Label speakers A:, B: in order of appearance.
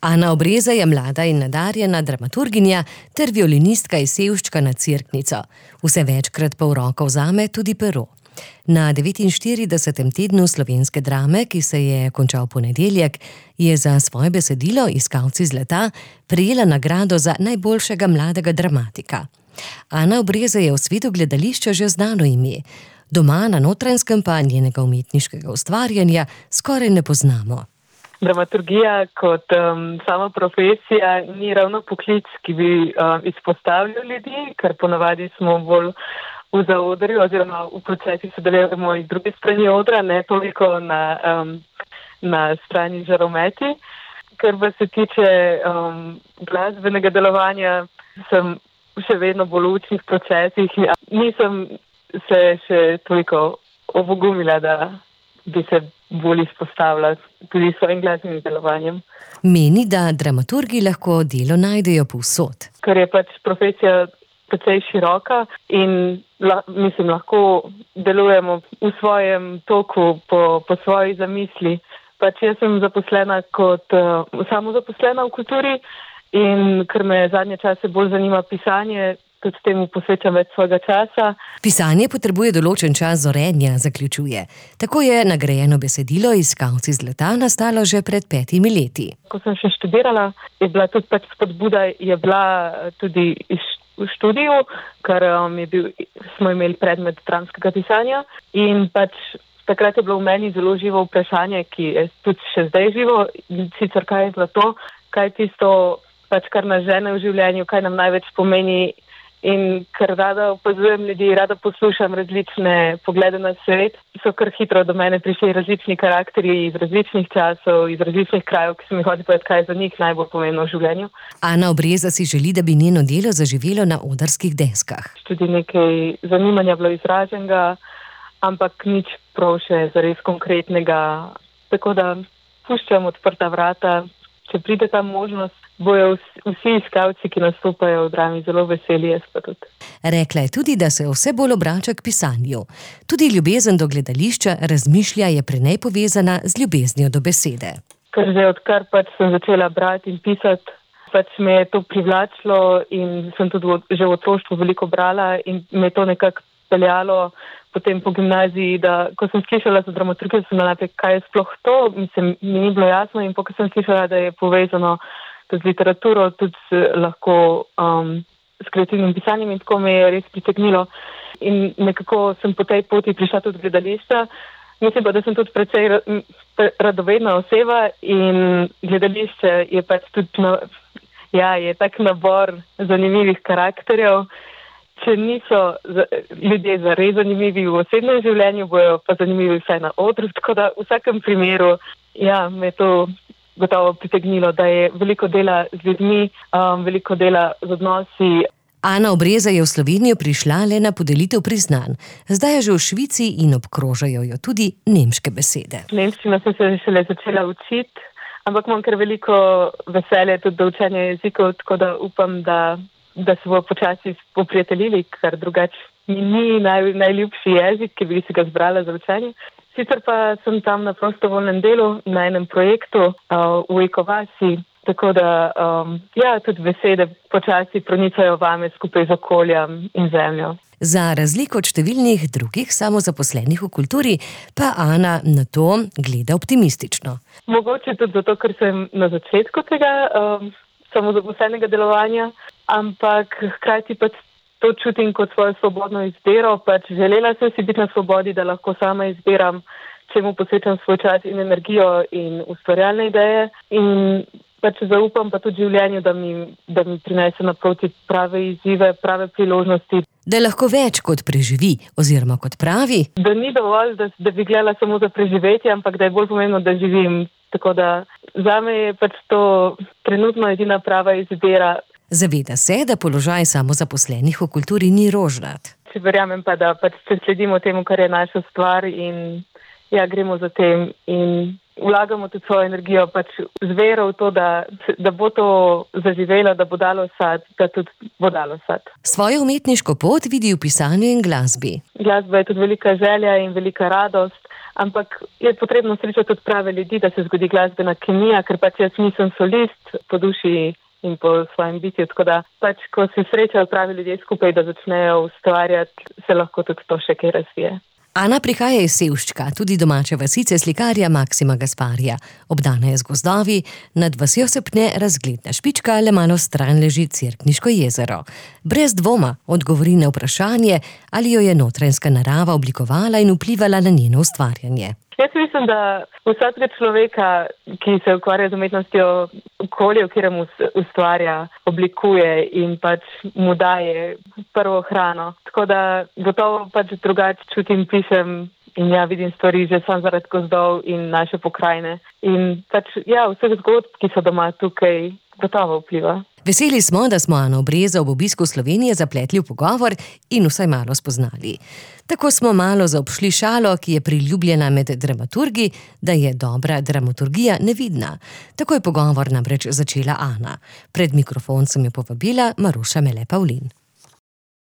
A: Ana Obreza je mlada in nadarjena dramaturginja ter violinistka iz Sevščka nad Cerknico. Vse večkrat pa v roko vzame tudi pero. Na 49. tednu slovenske drame, ki se je končal ponedeljek, je za svoje besedilo Iskalci zlata prejela nagrado za najboljšega mladega dramatika. Ana Obreza je v svetu gledališča že znano ime. Doma na Notranjskem pa njenega umetniškega ustvarjanja skoraj ne poznamo.
B: Dramaturgija kot sama profesija ni ravno poklic, ki bi izpostavljal ljudi, ker ponavadi smo bolj v zaodrju oziroma v procesih sodelujemo iz druge strani odra, ne toliko na strani žarometi. Ker pa se tiče glasbenega delovanja, sem še vedno bolj v učnih procesih. Nisem se še toliko obogumila, da bi se bolj izpostavila tudi s svojim glasbenim delovanjem.
A: Meni, da dramaturgi lahko delo najdejo povsod.
B: Ker je pač profesija precej široka in lahko delujemo v svojem toku po svoji zamisli. Pač jaz sem zaposlena kot samozaposlena v kulturi in ker me zadnje čase bolj zanima pisanje, tudi temu posvečam več svojega časa.
A: Pisanje potrebuje določen čas zorenja, zaključuje. Tako je nagrajeno besedilo Iskalci zlata nastalo že pred 5 leti.
B: Ko sem še študirala, je bila tudi pač spodbuda, je bila tudi v študiju, ker smo imeli predmet dramskega pisanja in pač takrat je bilo v meni zelo živo vprašanje, ki je tudi še zdaj živo, sicer kaj je zlato, kaj je tisto, pač kar nas žene v življenju, kaj nam največ pomeni. In ker rada opazujem ljudi, rada poslušam različne poglede na svet, so kar hitro do mene prišli različni karakteri iz različnih časov, iz različnih krajev, ki so mi hoteli povedati, kaj je za njih najbolj pomembno v življenju.
A: Ana Obreza si želi, da bi njeno delo zaživelo na odrskih deskah.
B: Tudi nekaj zanimanja bilo izraženega, ampak nič prav še zares konkretnega. Tako da puščam odprta vrata, če pride ta možnost, bojo vsi iskalci, ki nastopajo v drami, zelo veseli, jaz pa tudi.
A: Rekla je tudi, da se vse bolj obrača k pisanju. Tudi ljubezen do gledališča, razmišlja, je pri njej povezana z ljubeznijo do besede.
B: Ker že odkar pač sem začela brati in pisati, pač me je to privlačilo in sem tudi že v otroštvu veliko brala in me je to nekako peljalo potem po gimnaziji, da ko sem slišala za dramaturgijo, sem najprej, kaj je sploh to, mi ni bilo jasno in ko sem slišala, da je povezano z literaturo, tudi lahko s kreativnim pisanjem in tako me je res pritegnilo. In nekako sem po tej poti prišla tudi v gledališča. Mislim pa, da sem tudi precej radovedna oseba in gledališče je pač tudi je tak nabor zanimivih karakterjev. Če niso ljudje zares zanimivi v osebnem življenju, bojo pa zanimivi vsaj na odru, tako da v vsakem primeru me je to gotovo pritegnilo, da je veliko dela z ljudmi, veliko dela z odnosi.
A: Ana Obreza je v Slovenijo prišla le na podelitev priznanj. Zdaj je že v Švici in obkrožajo jo tudi nemške besede.
B: Nemščino sem se šele začela učiti, ampak imam kar veliko veselje tudi do učenja jezikov, tako da upam, da se bomo počasi poprijateljili, ker drugače mi ni najljubši jezik, ki bi si ga zbrala za učenje. Sicer pa sem tam na prostovoljnem delu, na enem projektu v Ekovasi, tako da tudi besede počasi pronicajo vame skupaj z okoljem in zemljo.
A: Za razliko od številnih drugih samozaposlenih v kulturi pa Ana na to gleda optimistično.
B: Mogoče tudi zato, ker sem na začetku tega samozaposlenega delovanja, ampak hkrati pač to čutim kot svojo svobodno izbiro, pač želela sem si biti na svobodi, da lahko sama izbiram, čemu posvečam svoj čas in energijo in ustvarjalne ideje in pač zaupam pa tudi življenju, da mi prinese naproti prave izzive, prave priložnosti.
A: Da lahko več kot preživi oziroma kot pravi.
B: Da ni dovolj, da bi gledala samo za preživetje, ampak da je bolj pomembno, da živim. Tako da zame je pač to trenutno edina prava izbira.
A: Zaveda se, da položaj samozaposlenih v kulturi ni rožnat.
B: Verjamem pa, da pač se sledimo temu, kar je naša stvar in gremo za tem in vlagamo tudi svojo energijo pač z vero v to, da bo to zaživelo, da bo dalo sad, da tudi bo dalo sad.
A: Svojo umetniško pot vidi v pisanju in glasbi.
B: Glasba je tudi velika želja in velika radost, ampak je potrebno srečati tudi prave ljudi, da se zgodi glasbena kemija, ker pač jaz nisem solist po duši in po svojem bitju, tako da pač, ko se srečajo pravi ljudje skupaj, da začnejo ustvarjati, se lahko tudi to še kaj razvije.
A: Ana prihaja iz Sevščka, tudi domače vasice slikarja Maksima Gasparija. Obdana je z gozdovi, nad vasjo se pne razgledna špička, le malo stran leži Cerkniško jezero. Brez dvoma odgovori na vprašanje, ali jo je notranjska narava oblikovala in vplivala na njeno ustvarjanje.
B: Jaz mislim, da vsakega človeka, ki se ukvarja z umetnostjo, okolje, v katerem ustvarja, oblikuje in pač mu daje prvo hrano. Tako da gotovo pač drugače čutim, pišem in vidim stvari že sam zaradi gozdov in naše pokrajine. In pač vseh zgodb, ki so doma tukaj, gotovo vpliva.
A: Veseli smo, da smo Ano Breza ob obisku Slovenije zapletli v pogovor in vsaj malo spoznali. Tako smo malo zaobšli šalo, ki je priljubljena med dramaturgi, da je dobra dramaturgija nevidna. Tako je pogovor namreč začela Ana. Pred mikrofon sem jo povabila Maruša Mele Pavlin.